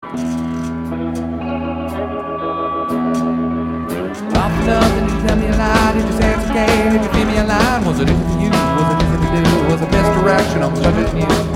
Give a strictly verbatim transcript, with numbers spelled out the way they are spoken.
Often up and you tell me a lie. Did you say it's okay? Did you feed me a line? Was it easy to use? Was it easy to do? Was the best direction? I'm judging you.